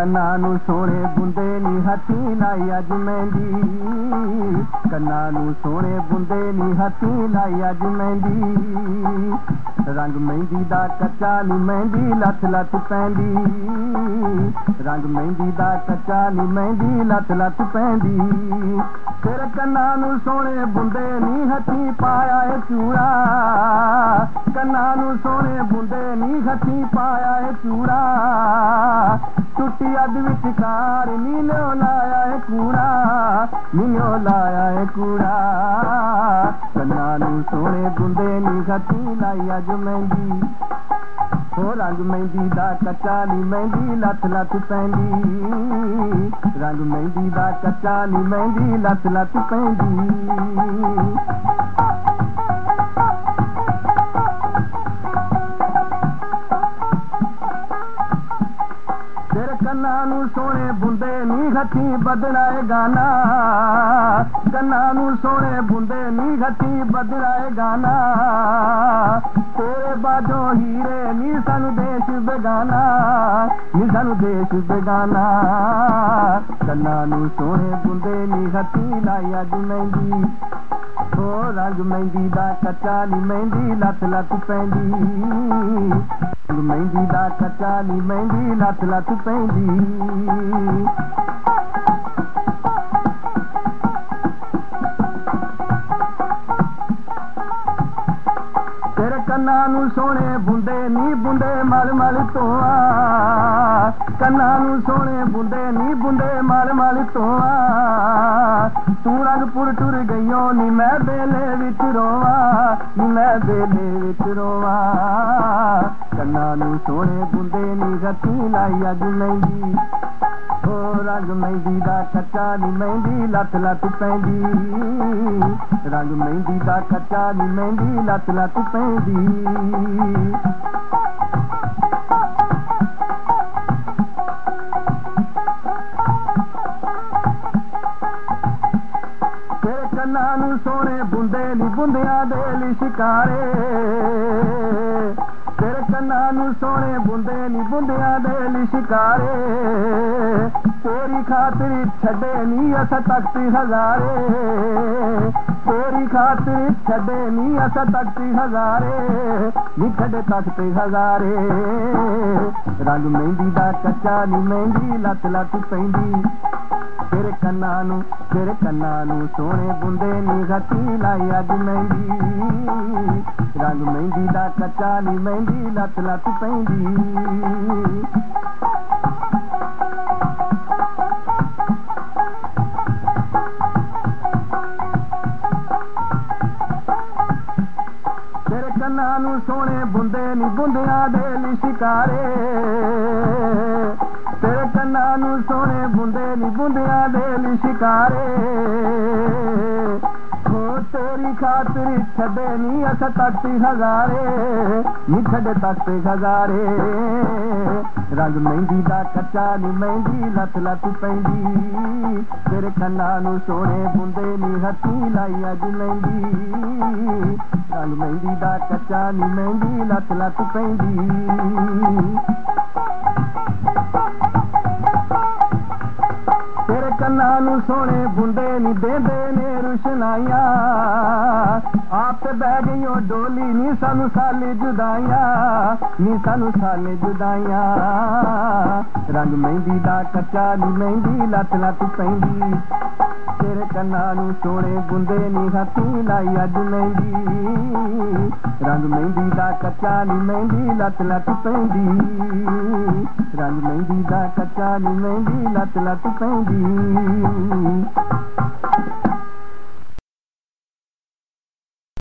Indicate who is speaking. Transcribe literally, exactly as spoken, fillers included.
Speaker 1: ਕੰਨਾਂ ਨੂੰ ਸੋਹਣੇ ਬੁੰਦੇ ਨੀ ਹੱਥੀਂ ਲਾਈ ਅੱਜ ਮਹਿੰਦੀ ਕੰਨਾਂ ਨੂੰ ਸੋਹਣੇ ਬੁੰਦੇ ਨੀ ਹੱਥੀਂ ਲਾਈ ਅੱਜ ਮਹਿੰਦੀ ਰੰਗ ਮਹਿੰਦੀ ਦਾ ਕੱਚਾ ਨੀ ਮਹਿੰਦੀ ਲੱਥ ਲੱਥ ਪੈਂਦੀ ਰੰਗ ਮਹਿੰਦੀ ਦਾ ਕੱਚਾ ਨੀ ਮਹਿੰਦੀ ਲੱਥ ਲੱਥ ਪੈਂਦੀ ਤੇਰੇ ਕੰਨਾਂ ਨੂੰ ਸੋਹਣੇ ਬੁੰਦੇ ਨੀ ਹੱਥੀਂ ਪਾਇਆ ਏ ਚੂੜਾ ਕੰਨਾਂ ਨੂੰ ਸੋਹਣੇ ਬੁੰਦੇ ਨੀ ਹੱਥੀਂ ਪਾਇਆ ਏ ਚੂੜਾ ਟੁੱਟੀ ਅੱਧ ਵਿਚਕਾਰ ਨੀਨੋ ਲਾਇਆ ਏ ਕੂੜਾ ਨੀਨੋ ਲਾਇਆ ਏ ਕੂੜਾ ਕੰਨਾਂ ਨੂੰ ਸੋਹਣੇ ਬੁੰਦੇ ਨੀ ਹੱਥੀਂ ਲਾਈ ਅੱਜ ਮਹਿੰਦੀ ਹੋ ਰੰਗ ਮਹਿੰਦੀ ਦਾ ਕੱਚਾ ਨੀ ਮਹਿੰਦੀ ਲੱਥ ਲੱਥ ਪੈਂਦੀ ਰੰਗ ਮਹਿੰਦੀ ਦਾ ਕੱਚਾ ਨੀ ਮਹਿੰਦੀ ਲੱਥ ਲੱਥ ਪੈਂਦੀ ਤੇਰੇ ਕੰਨਾਂ ਨੂੰ ਸੋਹਣੇ ਬੁੰਦੇ ਨੀ ਹੱਥੀਂ ਬਦਲਾ ਏ ਗਾਨਾ ਕੰਨਾਂ ਨੂੰ ਸੋਹਣੇ ਬੁੰਦੇ ਨੀ ਹੱਥੀਂ ਬਦਲਾ ਏ ਗਾਨਾ ਤੇਰੇ ਬਾਝੋਂ ਹੀਰੇ ਨੀ ਸਾਨੂੰ ਦੇਸ਼ ਬੇਗਾਨਾ ਨੀ ਸਾਨੂੰ ਦੇਸ਼ ਬੇਗਾਨਾ ਕੰਨਾਂ ਨੂੰ ਸੋਹਣੇ ਬੁੰਦੇ ਨੀ ਹੱਥੀਂ ਲਾਈ ਅੱਜ ਮਹਿੰਦੀ ਹੋ ਰੰਗ ਮਹਿੰਦੀ ਦਾ ਕੱਚਾ ਨੀ ਮਹਿੰਦੀ ਲੱਥ ਲੱਥ ਪੈਂਦੀ ਮਹਿੰਦੀ ਦਾ ਕੱਚਾ ਨੀ ਮਹਿੰਦੀ ਲੱਥ ਲੱਥ ਪੈਂਦੀ ਤੇਰੇ ਕੰਨਾਂ ਨੂੰ ਸੋਹਣੇ ਬੁੰਦੇ ਨੀ ਬੁੰਦੇ ਮਲ ਮਲ ਤੋਆ ਕੰਨਾਂ ਨੂੰ ਸੋਹਣੇ ਬੁੰਦੇ ਨੀ ਬੁੰਦੇ ਮਲ ਮਲ ਤੋਆ ਤੂੰ ਰੰਗਪੁਰ ਟੁਰ ਗਈਓ ਨੀ ਮੈਂ ਬੇਲੇ ਵਿੱਚ ਰੋਵਾ ਨੀ ਮੈਂ ਬੇਲੇ ਵਿੱਚ ਰੋਵਾ ਕੰਨਾਂ ਨੂੰ ਸੋਹਣੇ ਬੁੰਦੇ ਨੀ ਹੱਥੀਂ ਲਾਈ ਅੱਜ ਮਹਿੰਦੀ ਹੋ ਰੰਗ ਮਹਿੰਦੀ ਦਾ ਕੱਚਾ ਨੀ ਮਹਿੰਦੀ ਲੱਥ ਲੱਥ ਪੈਂਦੀ ਰੰਗ ਮਹਿੰਦੀ ਦਾ ਕੱਚਾ ਨੀ ਮਹਿੰਦੀ ਲੱਥ ਲੱਥ ਪੈਂਦੀ ਤੇਰੇ ਕੰਨਾਂ ਨੂੰ ਸੋਹਣੇ ਬੁੰਦੇ ਨੀ ਬੁੰਦਿਆਂ ਦੇ ਲਿਸ਼ਕਾਰੇ ਤੇਰੇ ਕੰਨਾਂ ਨੂੰ ਸੋਹਣੇ ਬੁੰਦੇ ਨੀ ਬੁੰਦਿਆਂ ਦੇ ਲਿਸ਼ਕਾਰੇ ਤੇਰੀ ਖਾਤਰ ਛੱਡੇ ਨੀ ਅਸਾਂ ਤਖਤ ਹਜ਼ਾਰੇ ਤੇਰੀ ਖਾਤਰ ਛੱਡੇ ਨੀ ਅਸਾਂ ਤਖਤ ਹਜ਼ਾਰੇ ਨੀ ਛੱਡੇ ਤਖਤ ਹਜ਼ਾਰੇ ਰੰਗ ਮਹਿੰਦੀ ਦਾ ਕੱਚਾ ਨੀ ਮਹਿੰਦੀ ਲੱਥ ਲੱਥ ਪੈਂਦੀ ਤੇਰੇ ਕੰਨਾਂ ਨੂੰ ਤੇਰੇ ਕੰਨਾਂ ਨੂੰ ਸੋਹਣੇ ਬੁੰਦੇ ਨੀ ਹੱਥੀਂ ਲਾਈ ਅੱਜ ਮਹਿੰਦੀ ਰੰਗ ਮਹਿੰਦੀ ਦਾ ਕੱਚਾ ਨੀ ਮਹਿੰਦੀ ਲੱਥ ਲੱਥ ਪੈਂਦੀ ਤੇਰੇ ਕੰਨਾਂ ਨੂੰ ਸੋਹਣੇ ਬੁੰਦੇ ਨੀ ਬੁੰਦਿਆਂ ਦੇ ਲਿਸ਼ਕਾਰੇ ਤੇਰੇ ਕੰਨਾਂ ਨੂੰ ਸੋਹਣੇ ਬੁੰਦੇ ਨੀ ਬੁੰਦਿਆਂ ਦੇ ਲਿਸ਼ਕਾਰੇ ਹੋ ਤੇਰੀ ਖਾਤਰ ਛੱਡੇ ਨੀ ਅਸਾਂ ਤਖਤ ਹਜ਼ਾਰੇ ਨੀ ਛੱਡੇ ਤਖਤ ਹਜ਼ਾਰੇ ਰੰਗ ਮਹਿੰਦੀ ਦਾ ਕੱਚਾ ਨੀ ਮਹਿੰਦੀ ਲੱਥ ਲੱਥ ਪੈਂਦੀ ਤੇਰੇ ਕੰਨਾਂ ਨੂੰ ਸੋਹਣੇ ਬੁੰਦੇ ਨੀ ਹੱਥੀਂ ਲਾਈ ਅੱਜ ਮਹਿੰਦੀ ਰੰਗ ਮਹਿੰਦੀ ਦਾ ਕੱਚਾ ਨੀ ਮਹਿੰਦੀ ਲੱਥ ਲੱਥ ਪੈਂਦੀ ਤੇਰੇ ਕੰਨਾਂ ਨੂੰ ਸੋਹਣੇ ਬੁੰਦੇ ਨੀ ਦੇਂਦੇ ਨੇ ਰੁਸ਼ਨਾਈਆਂ ਆਪ ਤੇ ਬਹਿ ਗਈਓ ਡੋਲੀ ਨੀ ਸਾਨੂੰ ਸਾਲੇ ਜੁਦਾਈਆਂ ਨੀ ਸਾਨੂੰ ਸਾਲੇ ਜੁਦਾਈਆਂ ਰੰਗ ਮਹਿੰਦੀ ਦਾ ਕੱਚਾ ਨੀ ਮਹਿੰਦੀ ਲੱਥ ਲੱਥ ਪੈਂਦੀ ਤੇਰੇ ਕੰਨਾਂ ਨੂੰ ਸੋਹਣੇ ਬੁੰਦੇ ਨੀ ਹੱਥੀਂ ਲਾਈ ਅੱਜ ਮਹਿੰਦੀ ਰੰਗ ਮਹਿੰਦੀ ਦਾ ਕੱਚਾ ਨੀ ਮਹਿੰਦੀ ਲੱਥ ਲੱਥ ਪੈਂਦੀ ਰੰਗ ਮਹਿੰਦੀ ਦਾ ਕੱਚਾ ਨੀ ਮਹਿੰਦੀ ਲੱਥ ਲੱਥ ਪੈਂਦੀ